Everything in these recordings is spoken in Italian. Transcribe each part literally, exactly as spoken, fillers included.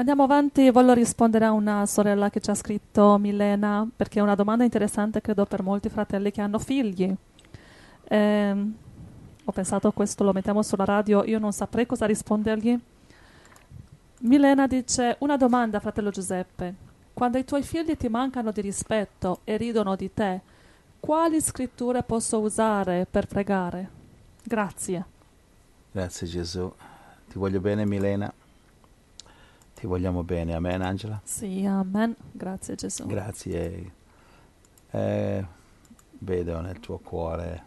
Andiamo avanti, voglio rispondere a una sorella che ci ha scritto, Milena, perché è una domanda interessante, credo, per molti fratelli che hanno figli. Ehm, ho pensato questo lo mettiamo sulla radio, io non saprei cosa rispondergli. Milena dice, una domanda, fratello Giuseppe. Quando i tuoi figli ti mancano di rispetto e ridono di te, quali scritture posso usare per pregare? Grazie. Grazie Gesù. Ti voglio bene Milena. Ti vogliamo bene. Amen Angela. Sì, amen. Grazie Gesù. Grazie. Eh, vedo nel tuo cuore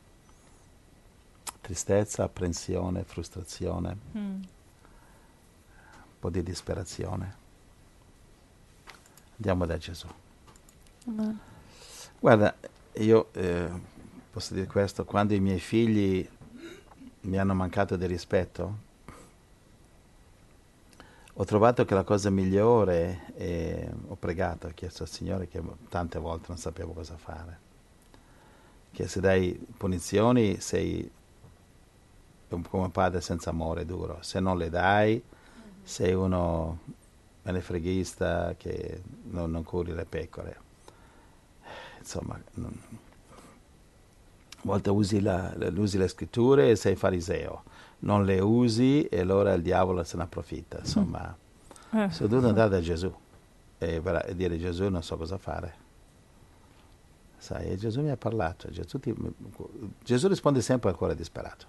tristezza, apprensione, frustrazione, Mm. un po' di disperazione. Andiamo da Gesù. Amen. Guarda, io eh, posso dire questo, quando i miei figli mi hanno mancato di rispetto, ho trovato che la cosa migliore, è, ho pregato, ho chiesto al Signore, che tante volte non sapevo cosa fare, che se dai punizioni sei come un padre senza amore, duro, se non le dai sei uno menefreghista che non, non curi le pecore. Insomma, non, a volte usi, la, usi le scritture e sei fariseo, non le usi e allora il diavolo se ne approfitta. Insomma, Eh. sono dovuto andare da Gesù e, e dire: Gesù, non so cosa fare. Sai, e Gesù mi ha parlato. Gesù, ti, Gesù risponde sempre al cuore disperato.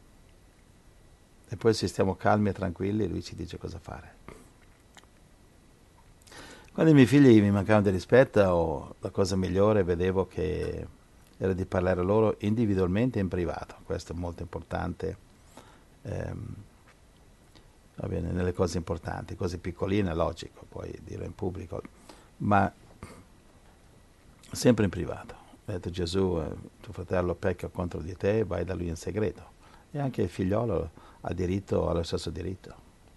E poi se stiamo calmi e tranquilli, lui ci dice cosa fare. Quando i miei figli mi mancavano di rispetto, la cosa migliore vedevo che era di parlare loro individualmente e in privato. Questo è molto importante. Ehm, va bene, nelle cose importanti, cose piccoline, logico, puoi dire in pubblico, ma sempre in privato. Ho detto: Gesù, eh, tuo fratello pecca contro di te, vai da lui in segreto. E anche il figliolo ha diritto, ha lo stesso diritto.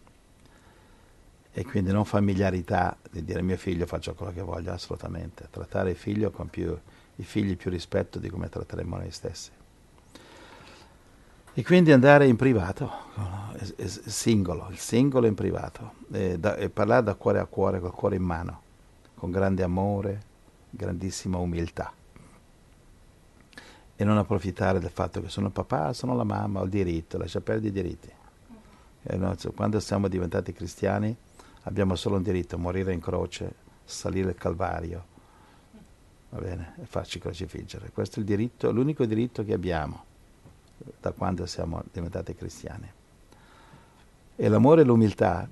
E quindi non familiarità di dire mio figlio faccio quello che voglio, assolutamente. Trattare il figlio con più, i figli più rispetto di come tratteremo noi stessi. E quindi andare in privato, singolo, il singolo in privato, e, da, e parlare da cuore a cuore, col cuore in mano, con grande amore, grandissima umiltà. E non approfittare del fatto che sono il papà, sono la mamma, ho il diritto, lascia perdere i diritti. E noi, quando siamo diventati cristiani abbiamo solo un diritto: morire in croce, salire il Calvario, va bene, e farci crocifiggere. Questo è il diritto, l'unico diritto che abbiamo da quando siamo diventati cristiani. E l'amore e l'umiltà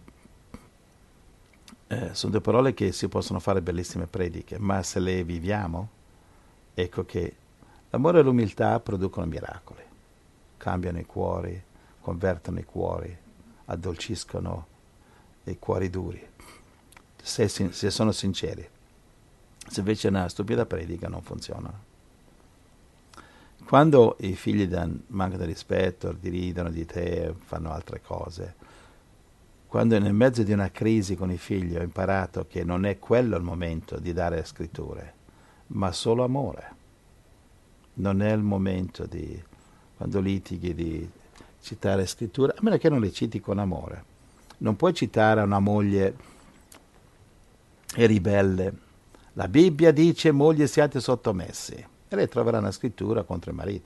eh, sono due parole che si possono fare bellissime prediche, ma se le viviamo, ecco che l'amore e l'umiltà producono miracoli, cambiano i cuori, convertono i cuori, addolciscono i cuori duri, se, se sono sinceri. Se invece è una stupida predica non funziona. Quando i figli dan, mancano di rispetto, ridono di te, fanno altre cose, quando nel mezzo di una crisi con i figli ho imparato che non è quello il momento di dare le scritture, ma solo amore. Non è il momento di, quando litighi, di citare scritture, a meno che non le citi con amore. Non puoi citare a una moglie e ribelle: la Bibbia dice mogli siate sottomessi, e lei troverà una scrittura contro i mariti.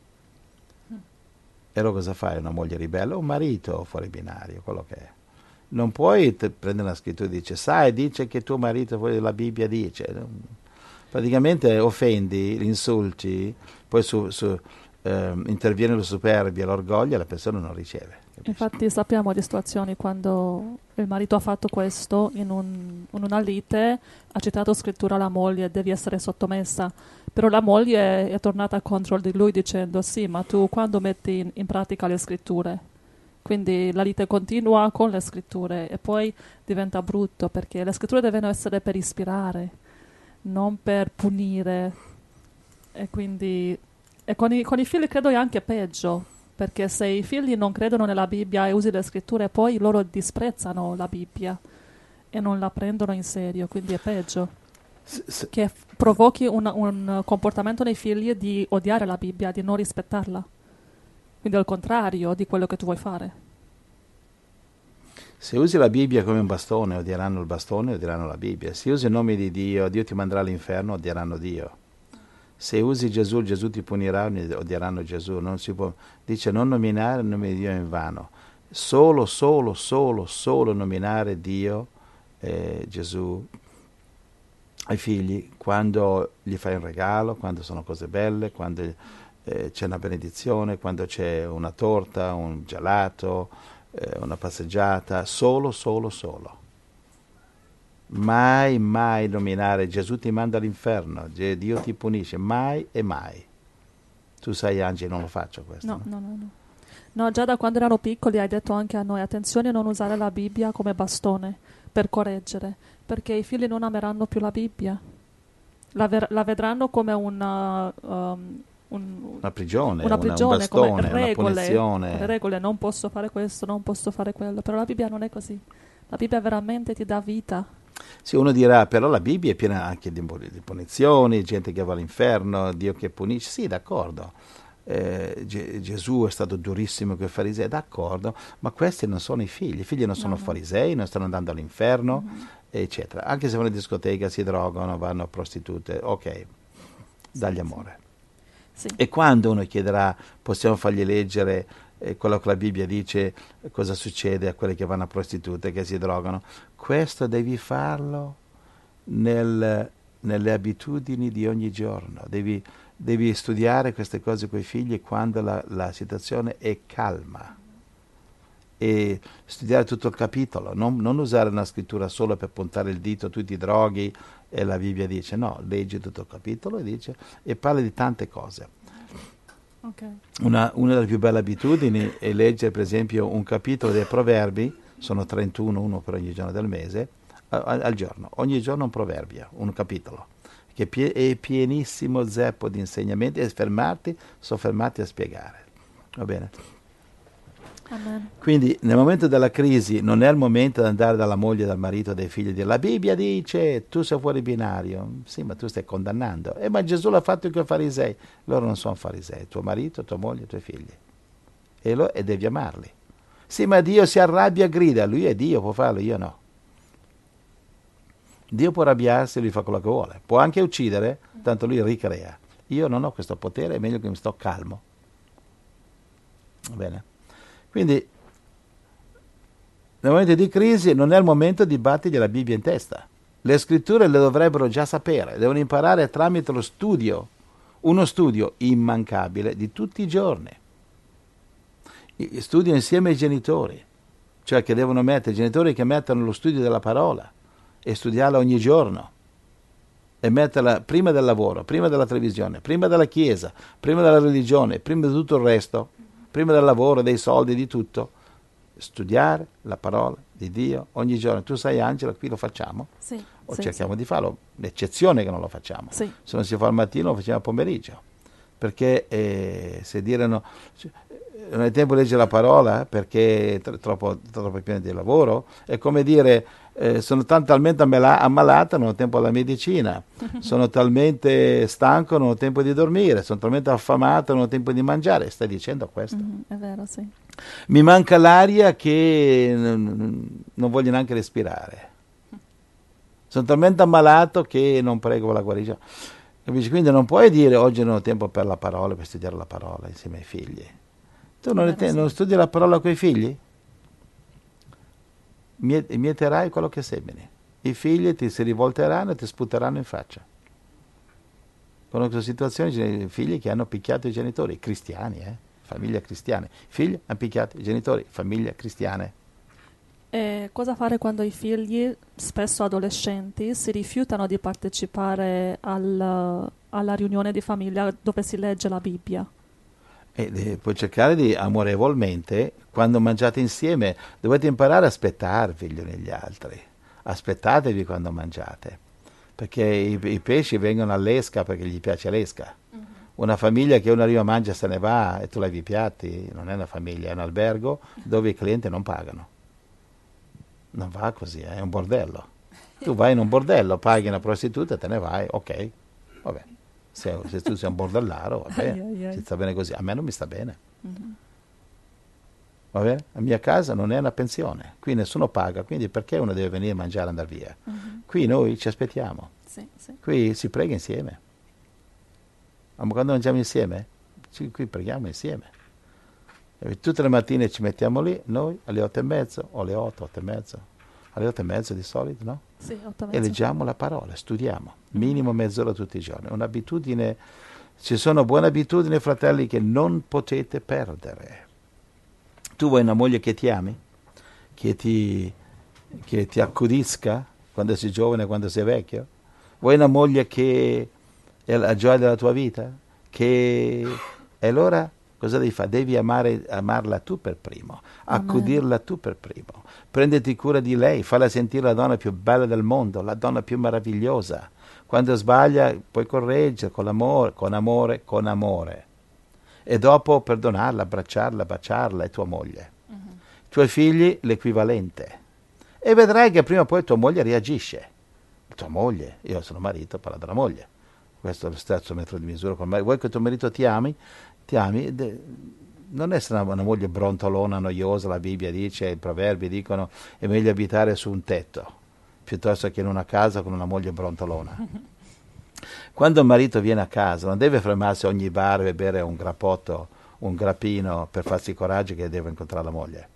E allora cosa fai? Una moglie ribelle o un marito fuori binario, quello che è. Non puoi prendere una scrittura e dice: sai, dice che tuo marito, la Bibbia dice. Praticamente offendi, insulti, poi su, su, eh, interviene la superbia, l'orgoglio, e la persona non riceve. Capisci? Infatti sappiamo di situazioni quando il marito ha fatto questo in, un, in una lite, ha citato scrittura alla moglie: devi essere sottomessa, però la moglie è tornata contro di lui dicendo: sì, ma tu quando metti in, in pratica le scritture? Quindi la lite continua con le scritture e poi diventa brutto, perché le scritture devono essere per ispirare, non per punire. E quindi e con, i, con i figli credo è anche peggio, perché se i figli non credono nella Bibbia e usi le scritture, poi loro disprezzano la Bibbia e non la prendono in serio, quindi è peggio. S- s- Che f- provochi una, un comportamento nei figli di odiare la Bibbia, di non rispettarla. Quindi al contrario di quello che tu vuoi fare. Se usi la Bibbia come un bastone, odieranno il bastone, odieranno la Bibbia. Se usi il nome di Dio, Dio ti manderà all'inferno, odieranno Dio. Se usi Gesù, Gesù ti punirà, odieranno Gesù. Non si può, dice non nominare il nome di Dio in vano. Solo, solo, solo, solo nominare Dio, eh, Gesù, ai figli, quando gli fai un regalo, quando sono cose belle, quando eh, c'è una benedizione, quando c'è una torta, un gelato, eh, una passeggiata, solo, solo, solo. Mai, mai nominare Gesù ti manda all'inferno, Dio ti punisce, mai e mai. Tu sai, Angie, non lo faccio questo. No, no, no, no. No, già da quando erano piccoli hai detto anche a noi, attenzione a non usare la Bibbia come bastone per correggere, perché i figli non ameranno più la Bibbia. La, ver- la vedranno come una, um, un, una prigione, una prigione una, un bastone, come regole, una punizione. Come regole, non posso fare questo, non posso fare quello, però la Bibbia non è così. La Bibbia veramente ti dà vita. Sì, uno dirà, però la Bibbia è piena anche di, di punizioni, gente che va all'inferno, Dio che punisce. Sì, d'accordo. Eh, Ge- Gesù è stato durissimo con i farisei, d'accordo, ma questi non sono i figli. I figli non sono No, no. farisei, non stanno andando all'inferno, Mm-hmm. eccetera. Anche se vanno in discoteca, si drogano, vanno a prostitute, ok, dagli amore. Sì. E quando uno chiederà, possiamo fargli leggere eh, quello che la Bibbia dice, cosa succede a quelli che vanno a prostitute, che si drogano, questo devi farlo nel, nelle abitudini di ogni giorno, devi, devi studiare queste cose con i figli quando la, la situazione è calma e studiare tutto il capitolo, non, non usare una scrittura solo per puntare il dito, tu ti droghi e la Bibbia dice no, leggi tutto il capitolo e, dice, e parla di tante cose. Okay. Una, una delle più belle abitudini è leggere per esempio un capitolo dei Proverbi, sono trentuno, uno per ogni giorno del mese, al, al giorno, ogni giorno un proverbio, un capitolo, che pie, è pienissimo zeppo di insegnamenti e fermarti, soffermarti a spiegare. Va bene? Amen. Quindi nel momento della crisi non è il momento di andare dalla moglie, dal marito, dai figli e dire la Bibbia dice tu sei fuori binario. Sì, ma tu stai condannando. Eh, ma Gesù l'ha fatto con i farisei. Loro non sono farisei, tuo marito, tua moglie, i tuoi figli. E, lo, e devi amarli. Sì, ma Dio si arrabbia e grida. Lui è Dio, può farlo, io no. Dio può arrabbiarsi e lui fa quello che vuole. Può anche uccidere, tanto lui ricrea. Io non ho questo potere, è meglio che mi sto calmo. Va bene? Quindi, nel momento di crisi non è il momento di battergli la Bibbia in testa. Le scritture le dovrebbero già sapere, devono imparare tramite lo studio, uno studio immancabile di tutti i giorni. Studio insieme ai genitori, cioè che devono mettere, i genitori che mettono lo studio della parola e studiarla ogni giorno e metterla prima del lavoro, prima della televisione, prima della chiesa, prima della religione, prima di tutto il resto. Prima del lavoro, dei soldi, di tutto, studiare la parola di Dio ogni giorno. Tu sai, Angela, qui lo facciamo? Sì, o sì, cerchiamo sì. di farlo, l'eccezione che non lo facciamo. Sì. Se non si fa al mattino, lo facciamo al pomeriggio. Perché eh, se dire no, non hai tempo di leggere la parola perché è troppo, troppo pieno di lavoro, è come dire eh, sono tanto, talmente ammala- ammalata, non ho tempo alla medicina, sono talmente stanco, non ho tempo di dormire, sono talmente affamato, non ho tempo di mangiare. Stai dicendo questo? Mm, è vero, sì. Mi manca l'aria che non, non voglio neanche respirare. Sono talmente ammalato che non prego la guarigione. Capisci? Quindi non puoi dire oggi non ho tempo per la parola, per studiare la parola insieme ai figli. Tu non, Vero, te, sì. non studi la parola con i figli? Mieterai quello che semini. I figli ti si rivolteranno e ti sputeranno in faccia. Conosco situazioni di figli che hanno picchiato i genitori, cristiani, eh? Famiglie cristiane. Figli hanno picchiato i genitori, famiglie cristiane. E cosa fare quando i figli, spesso adolescenti, si rifiutano di partecipare al, alla riunione di famiglia dove si legge la Bibbia? E eh, puoi cercare di amorevolmente, quando mangiate insieme, dovete imparare a aspettarvi gli uni gli altri. Aspettatevi quando mangiate, perché i, i pesci vengono all'esca perché gli piace l'esca. Mm-hmm. Una famiglia che uno arriva, mangia, se ne va e tu lavi i piatti, non è una famiglia, è un albergo dove i clienti non pagano. Non va così, è un bordello. Tu vai in un bordello, paghi una prostituta e te ne vai, ok, va bene. Se, se tu sei un bordellaro, va bene, Ai, ai, ai. si sta bene così. A me non mi sta bene. Mm-hmm. Va bene? La mia casa non è una pensione, qui nessuno paga, quindi perché uno deve venire a mangiare e andare via? Uh-huh. Qui noi ci aspettiamo, sì, sì. Qui si prega insieme. Ma quando mangiamo insieme, ci, qui preghiamo insieme. E tutte le mattine ci mettiamo lì, noi alle otto e mezzo, o alle otto, otto e mezzo, alle otto e mezzo di solito, no? Sì, otto e mezzo. E leggiamo la parola, studiamo, minimo mezz'ora tutti i giorni. Un'abitudine, ci sono buone abitudini, fratelli, che non potete perdere. Tu vuoi una moglie che ti ami, che ti, che ti accudisca quando sei giovane, quando sei vecchio? Vuoi una moglie che è la gioia della tua vita? Che... E allora cosa devi fare? Devi amare, amarla tu per primo, accudirla tu per primo, prenditi cura di lei, farla sentire la donna più bella del mondo, la donna più meravigliosa. Quando sbaglia puoi correggere con amore, con amore, con amore. E dopo perdonarla, abbracciarla, baciarla, è tua moglie. Uh-huh. I tuoi figli l'equivalente. E vedrai che prima o poi tua moglie reagisce. Tua moglie, io sono marito, parlo della moglie. Questo è lo stesso metro di misura con me. Vuoi che tuo marito ti ami? Ti ami? De- non essere una, una moglie brontolona, noiosa, la Bibbia dice, i proverbi dicono, è meglio abitare su un tetto, piuttosto che in una casa con una moglie brontolona. Quando il marito viene a casa non deve fermarsi a ogni bar e bere un grappotto, un grappino per farsi coraggio che deve incontrare la moglie.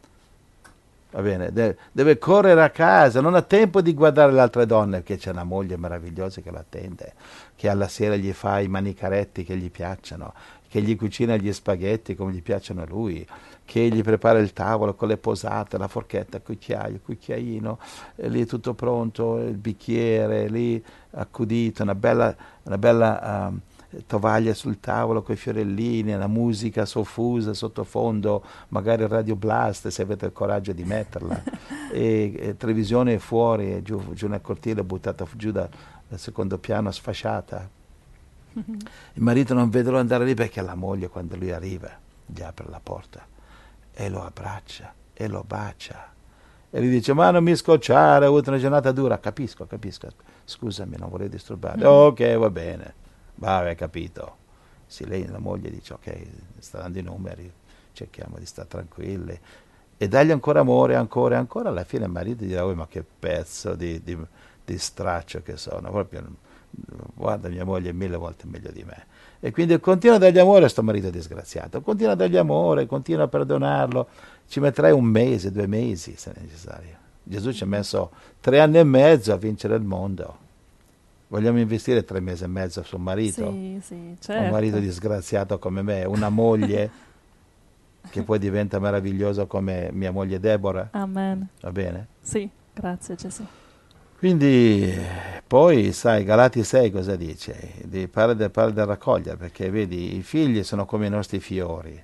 Va bene? Deve, deve correre a casa, non ha tempo di guardare le altre donne, perché c'è una moglie meravigliosa che l'attende, che alla sera gli fa i manicaretti che gli piacciono, che gli cucina gli spaghetti come gli piacciono a lui, che gli prepara il tavolo con le posate, la forchetta, il cucchiaio, il cucchiaino, lì tutto pronto, il bicchiere, lì accudito, una bella, una bella um, tovaglia sul tavolo con i fiorellini, la musica soffusa sottofondo, magari il Radio Blast se avete il coraggio di metterla, e, e televisione fuori, giù, giù nel cortile, buttata giù da, dal secondo piano, sfasciata. Il marito non vede l'ora di andare lì perché la moglie, quando lui arriva, gli apre la porta e lo abbraccia e lo bacia e gli dice: ma non mi scocciare, ho avuto una giornata dura. Capisco, capisco, scusami, non vorrei disturbare. Mm-hmm. Ok, va bene, va, hai capito. Sì, lei, la moglie, dice: ok, sta dando i numeri, cerchiamo di stare tranquilli e dargli ancora amore, ancora e ancora. Alla fine il marito dirà: oh, ma che pezzo di, di, di straccio che sono, proprio, guarda, mia moglie è mille volte meglio di me. E quindi continua a dargli amore a sto marito disgraziato, continua a dargli amore, continua a perdonarlo. Ci metterai un mese, due mesi se necessario. Gesù ci ha messo tre anni e mezzo a vincere il mondo. Vogliamo investire tre mesi e mezzo su un marito? Sì, sì, certo. Un marito disgraziato come me, una moglie che poi diventa meravigliosa come mia moglie Deborah. Amen. Va bene? Sì, grazie Gesù. Quindi poi sai, Galati sei cosa dice? Di, parla, del, parla del raccogliere, perché vedi, i figli sono come i nostri fiori,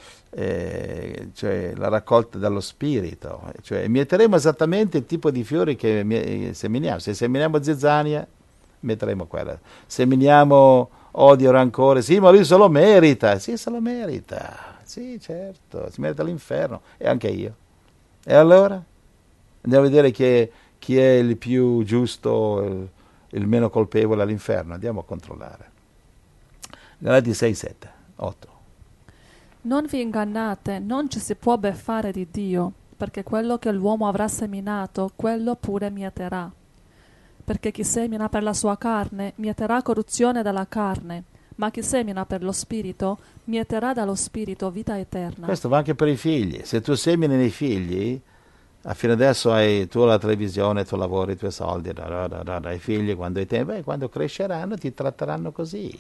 eh, cioè la raccolta dallo spirito, cioè mieteremo esattamente il tipo di fiori che mie, seminiamo. Se seminiamo zizzania, metteremo quella. Seminiamo odio, rancore, sì, ma lui se lo merita, sì, se lo merita, sì, certo, si merita l'inferno, e anche io. E allora? Andiamo a vedere che chi è il più giusto, il, il meno colpevole all'inferno. Andiamo a controllare. Galati sei, sette, otto. Non vi ingannate, non ci si può beffare di Dio, perché quello che l'uomo avrà seminato, quello pure mieterà. Perché chi semina per la sua carne, mieterà corruzione dalla carne, ma chi semina per lo spirito, mieterà dallo spirito vita eterna. Questo va anche per i figli. Se tu semini nei figli, a fine adesso hai tu la televisione, tu lavori, i tuoi soldi, da, da, da, da, i figli quando, hai tempo, beh, quando cresceranno ti tratteranno così.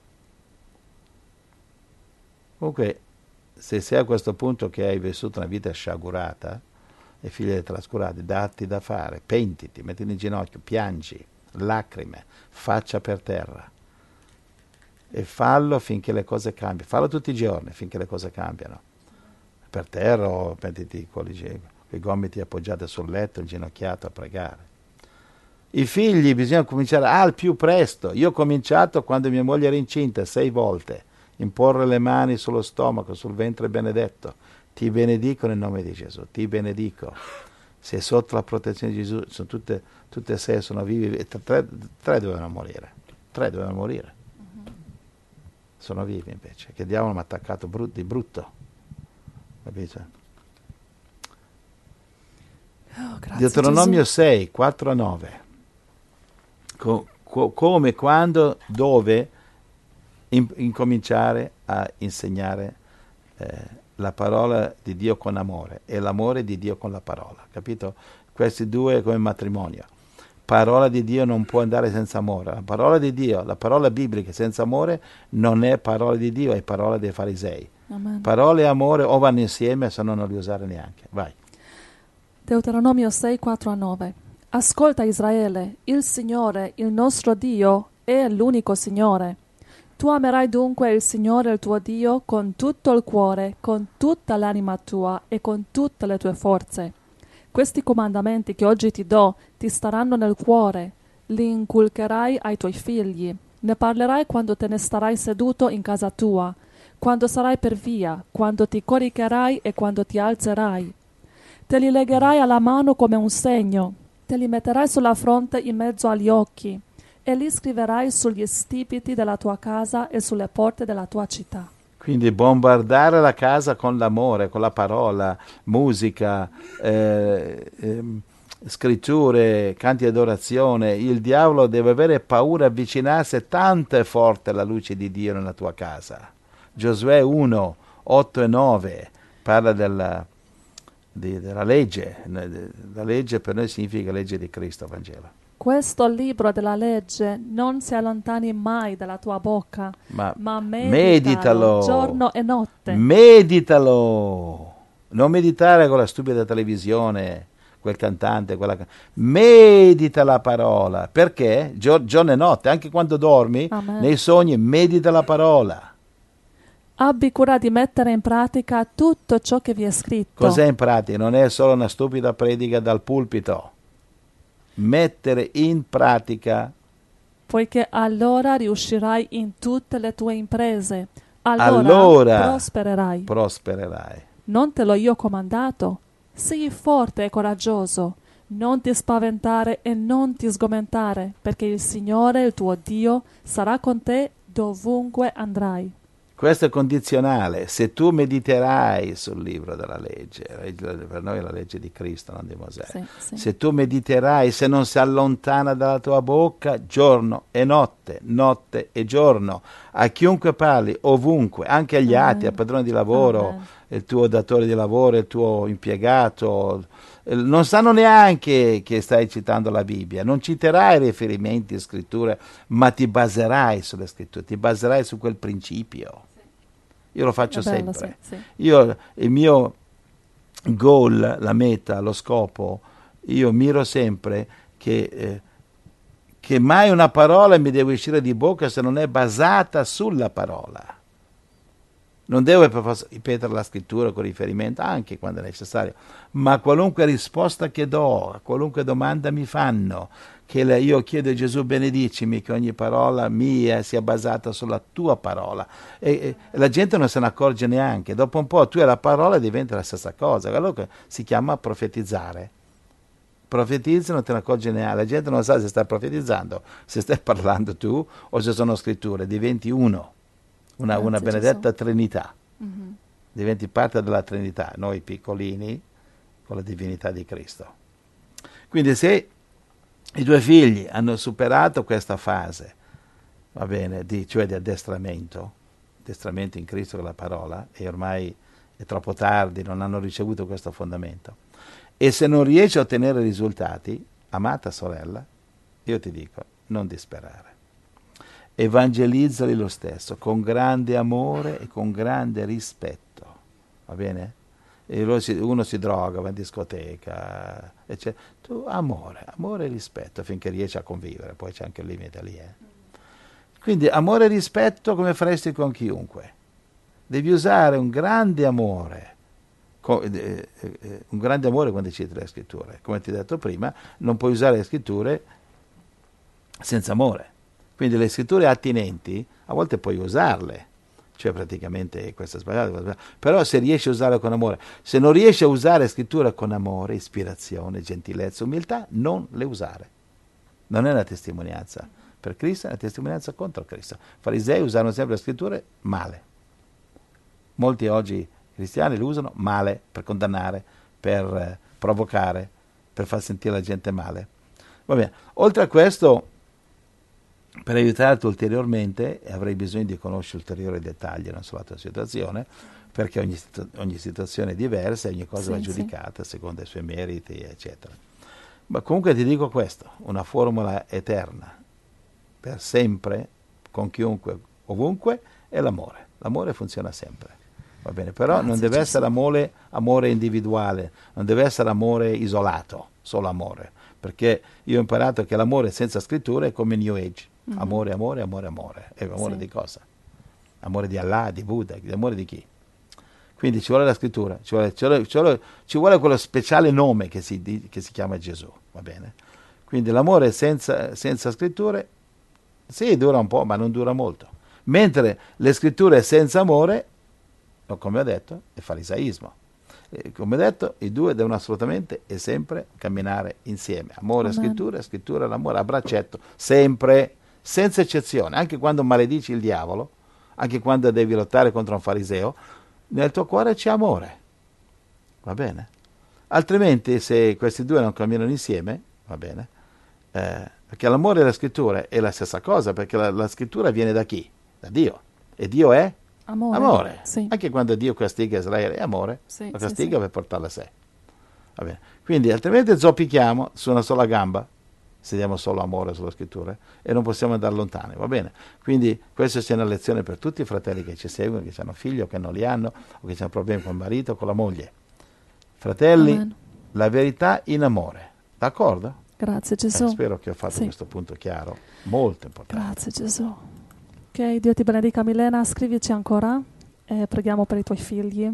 Comunque, se sei a questo punto che hai vissuto una vita sciagurata e figli dei trascurati, datti da fare, pentiti, mettiti in ginocchio, piangi, lacrime, faccia per terra e fallo finché le cose cambiano. Fallo tutti i giorni finché le cose cambiano. Per terra o mettiti con i gomiti appoggiati sul letto, inginocchiato a pregare. I figli bisogna cominciare al più presto. Io ho cominciato quando mia moglie era incinta sei volte, imporre le mani sullo stomaco, sul ventre benedetto. Ti benedico nel nome di Gesù, ti benedico. Sei sotto la protezione di Gesù, sono tutte, tutte e sei sono vivi, e tre, tre dovevano morire, tre dovevano morire. Uh-huh. Sono vivi invece, che il diavolo mi ha attaccato brut, di brutto, capito? Oh, grazie, Deuteronomio Gesù. sei, quattro a nove. Co- co- come, quando, dove in- incominciare a insegnare eh, la parola di Dio con amore e l'amore di Dio con la parola, capito? Questi due come matrimonio. Parola di Dio non può andare senza amore. La parola di Dio, la parola biblica senza amore non è parola di Dio, è parola dei farisei. Amen. Parole e amore o vanno insieme, se no non li usare neanche. Vai. Deuteronomio sei, quattro a nove. Ascolta Israele, il Signore, il nostro Dio, è l'unico Signore. Tu amerai dunque il Signore il tuo Dio con tutto il cuore, con tutta l'anima tua e con tutte le tue forze. Questi comandamenti che oggi ti do ti staranno nel cuore, li inculcherai ai tuoi figli, ne parlerai quando te ne starai seduto in casa tua, quando sarai per via, quando ti coricherai e quando ti alzerai. Te li legherai alla mano come un segno, te li metterai sulla fronte in mezzo agli occhi, e li scriverai sugli stipiti della tua casa e sulle porte della tua città. Quindi bombardare la casa con l'amore, con la parola, musica, eh, ehm, scritture, canti di adorazione. Il diavolo deve avere paura di avvicinarsi, tanto è forte la luce di Dio nella tua casa. Giosuè uno, otto e nove parla della, di, della legge. La legge per noi significa legge di Cristo, Vangelo. Questo libro della legge non si allontani mai dalla tua bocca, Ma, ma meditalo, meditalo giorno e notte. Meditalo. Non meditare con la stupida televisione, quel cantante, quella can- medita la parola. Perché? Gio- giorno e notte, anche quando dormi, Amen. nei sogni, medita la parola. Abbi cura di mettere in pratica tutto ciò che vi è scritto. Cos'è in pratica? Non è solo una stupida predica dal pulpito. Mettere in pratica. Poiché allora riuscirai in tutte le tue imprese. Allora, Allora prospererai. prospererai. Non te l'ho io comandato? Sii forte e coraggioso. Non ti spaventare e non ti sgomentare, perché il Signore, il tuo Dio, sarà con te dovunque andrai. Questo è condizionale. Se tu mediterai sul libro della legge, per noi è la legge di Cristo, non di Mosè. Sì, sì. Se tu mediterai, se non si allontana dalla tua bocca, giorno e notte, notte e giorno, a chiunque parli, ovunque, anche agli Amen. atti, al padrone di lavoro, Amen. il tuo datore di lavoro, il tuo impiegato, non sanno neanche che stai citando la Bibbia, non citerai riferimenti e scritture, ma ti baserai sulle scritture, ti baserai su quel principio. Io lo faccio È bello, sempre. sì, sì. Io, il mio goal, la meta, lo scopo, io miro sempre che, eh, che mai una parola mi deve uscire di bocca se non è basata sulla parola. Non devo per forza ripetere la scrittura con riferimento, anche quando è necessario, ma qualunque risposta che do, qualunque domanda mi fanno, che le, io chiedo a Gesù benedicimi, che ogni parola mia sia basata sulla tua parola. E, e la gente non se ne accorge neanche. Dopo un po' tu e la parola diventa la stessa cosa. Allora si chiama profetizzare. Profetizzi, non te ne accorgi neanche. La gente non sa se stai profetizzando, se stai parlando tu o se sono scritture. Diventi uno. Una, una benedetta Gesù. Trinità, Mm-hmm. diventi parte della Trinità, noi piccolini con la divinità di Cristo. Quindi se i tuoi figli hanno superato questa fase, va bene, di, cioè di addestramento, addestramento in Cristo con la parola, e ormai è troppo tardi, non hanno ricevuto questo fondamento, e se non riesci a ottenere risultati, amata sorella, io ti dico, non disperare. Evangelizzali lo stesso, con grande amore e con grande rispetto, va bene? E uno si droga, va in discoteca, eccetera. Tu amore, amore e rispetto finché riesci a convivere, poi c'è anche il limite lì. Eh. Quindi amore e rispetto come faresti con chiunque. Devi usare un grande amore, eh, eh, un grande amore quando citi le scritture. Come ti ho detto prima, non puoi usare le scritture senza amore. Quindi le scritture attinenti a volte puoi usarle, cioè praticamente questo è sbagliato, però se riesci a usarle con amore, se non riesci a usare scrittura con amore, ispirazione, gentilezza, umiltà, non le usare. Non è una testimonianza per Cristo, è una testimonianza contro Cristo. I farisei usano sempre le scritture male. Molti oggi cristiani le usano male per condannare, per eh, provocare, per far sentire la gente male. Va bene. Oltre a questo, per aiutarti ulteriormente, avrei bisogno di conoscere ulteriori dettagli sulla tua situazione, perché ogni, ogni situazione è diversa e ogni cosa Sì, va sì. giudicata secondo i suoi meriti, eccetera. Ma comunque ti dico questo, una formula eterna, per sempre, con chiunque, ovunque, è l'amore. L'amore funziona sempre, va bene? Però Grazie, non deve Gesù. essere amore, amore individuale, non deve essere amore isolato, solo amore, perché io ho imparato che l'amore senza scrittura è come New Age, Mhm. amore, amore, amore, amore. E amore Sì. di cosa? Amore di Allah, di Buddha, di amore di chi? Quindi ci vuole la scrittura, ci vuole, ci vuole, ci vuole, ci vuole quello speciale nome che si, di- che si chiama Gesù, va bene? Quindi l'amore senza, senza scritture, sì, dura un po', ma non dura molto. Mentre le scritture senza amore, come ho detto, è farisaismo. E come ho detto, i due devono assolutamente e sempre camminare insieme. Amore e Amen. scrittura, scrittura e l'amore a braccetto, sempre, senza eccezione. Anche quando maledici il diavolo, anche quando devi lottare contro un fariseo, nel tuo cuore c'è amore, va bene? Altrimenti, se questi due non camminano insieme, va bene? Eh, perché l'amore e la scrittura è la stessa cosa, perché la, la scrittura viene da chi? Da Dio. E Dio è Amore. amore. Sì. Anche quando Dio castiga Israele è amore, Sì, lo sì, castiga sì. per portarla a sé. Va bene? Quindi altrimenti zoppichiamo su una sola gamba, se diamo solo amore sulla scrittura, e non possiamo andare lontani, va bene? Quindi questa sia una lezione per tutti i fratelli che ci seguono, che hanno figli o che non li hanno, o che hanno problemi con il marito o con la moglie. Fratelli, Amen. la verità in amore, d'accordo? Grazie Eh, Gesù. spero che ho fatto Sì. questo punto chiaro, molto importante. Grazie Gesù. Ok, Dio ti benedica Milena, scrivici ancora e preghiamo per i tuoi figli.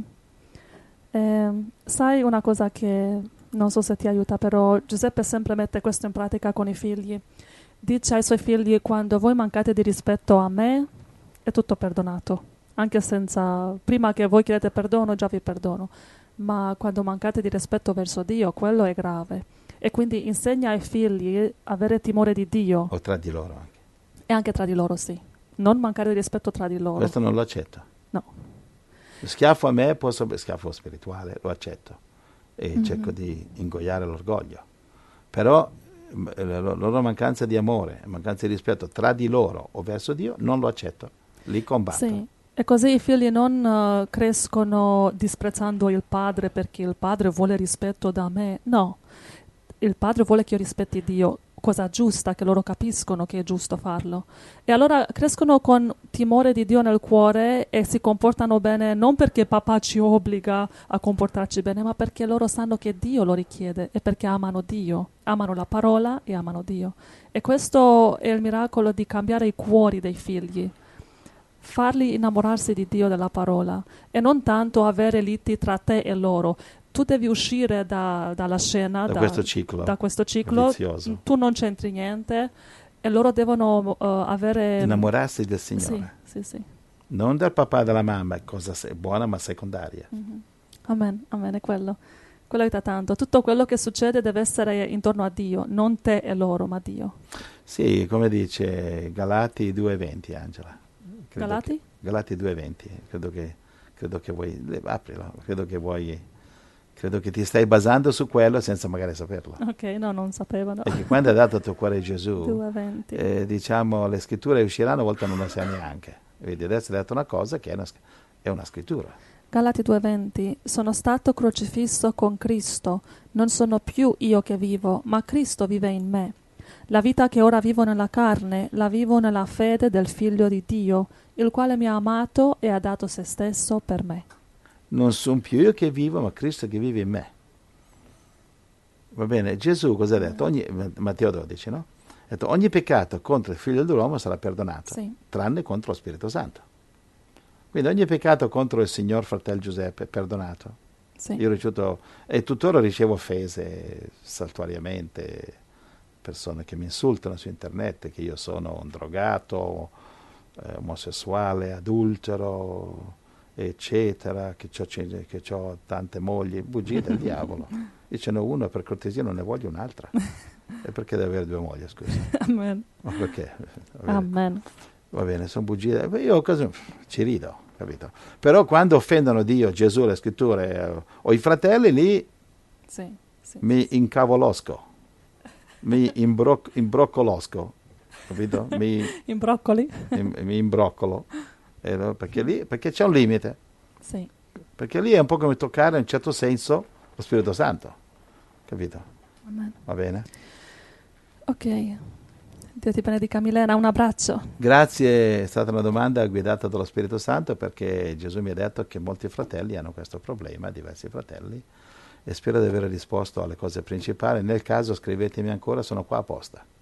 Eh, sai una cosa che non so se ti aiuta, però Giuseppe sempre mette questo in pratica con i figli. Dice ai suoi figli: quando voi mancate di rispetto a me, è tutto perdonato. Anche senza, prima che voi chiedete perdono, già vi perdono. Ma quando mancate di rispetto verso Dio, quello è grave. E quindi insegna ai figli a avere timore di Dio. O tra di loro anche. E anche tra di loro, sì. Non mancare di rispetto tra di loro. Questo non lo accetto. No. Schiaffo a me, posso, schiaffo spirituale, lo accetto e Mm-hmm. cerco di ingoiare l'orgoglio. Però m- la lo- loro mancanza di amore, mancanza di rispetto tra di loro o verso Dio, non lo accetto. Li combatto. Sì. E così i figli non uh, crescono disprezzando il padre perché il padre vuole rispetto da me. No. Il padre vuole che io rispetti Dio, cosa giusta, che loro capiscono che è giusto farlo. E allora crescono con timore di Dio nel cuore e si comportano bene non perché papà ci obbliga a comportarci bene, ma perché loro sanno che Dio lo richiede e perché amano Dio, amano la parola e amano Dio. E questo è il miracolo di cambiare i cuori dei figli, farli innamorarsi di Dio, della parola, e non tanto avere liti tra te e loro. Tu devi uscire da, dalla scena, Da da, questo ciclo da questo ciclo. vizioso. Tu non c'entri niente e loro devono uh, avere... Innamorarsi del Signore. Sì, sì, sì. Non del papà e della mamma, cosa se- buona ma secondaria. Mhm. Amen, amen, è quello. Quello aiuta tanto. Tutto quello che succede deve essere intorno a Dio, non te e loro, ma Dio. Sì, come dice Galati due venti, Angela. Credo Galati? che- Galati due venti, credo che, credo che vuoi, le- aprilo, credo che vuoi, credo che ti stai basando su quello senza magari saperlo. Ok, no, non sapevano. Perché quando hai dato il tuo cuore a Gesù, due venti. eh, diciamo, le scritture usciranno, a volte non lo sai neanche. Vedi, adesso hai detto una cosa che è una, è una scrittura. Galati due venti. Sono stato crocifisso con Cristo. Non sono più io che vivo, ma Cristo vive in me. La vita che ora vivo nella carne, la vivo nella fede del Figlio di Dio, il quale mi ha amato e ha dato se stesso per me. Non sono più io che vivo, ma Cristo che vive in me. Va bene, Gesù cosa ha detto? Ogni, Matteo dodici, no? Ha detto, ogni peccato contro il figlio dell'uomo sarà perdonato, Sì. tranne contro lo Spirito Santo. Quindi ogni peccato contro il signor fratello Giuseppe è perdonato. Sì. Io ho ricevuto, e tuttora ricevo offese saltuariamente, persone che mi insultano su internet, che io sono un drogato, eh, omosessuale, adultero, eccetera, che c'ho, che c'ho tante mogli, bugie del diavolo. Io ce n'ho uno, per cortesia non ne voglio un'altra. E perché devo avere due mogli, scusa? Amen. Ma perché? Va bene, Amen. va bene, sono bugie. Io cosa, ci rido, capito? Però quando offendono Dio, Gesù, le scritture eh, o i fratelli, lì Sì. Sì. mi incavolosco, mi imbro- imbroccolosco, capito? Mi, In broccoli? im- mi imbroccolo, eh, no? perché, lì, perché c'è un limite, Sì. perché lì è un po' come toccare in un certo senso lo Spirito Santo, capito? Amen. Va bene? Ok. Dio ti benedica Milena, un abbraccio. Grazie, è stata una domanda guidata dallo Spirito Santo perché Gesù mi ha detto che molti fratelli hanno questo problema, diversi fratelli, e spero di aver risposto alle cose principali. Nel caso scrivetemi ancora, sono qua apposta.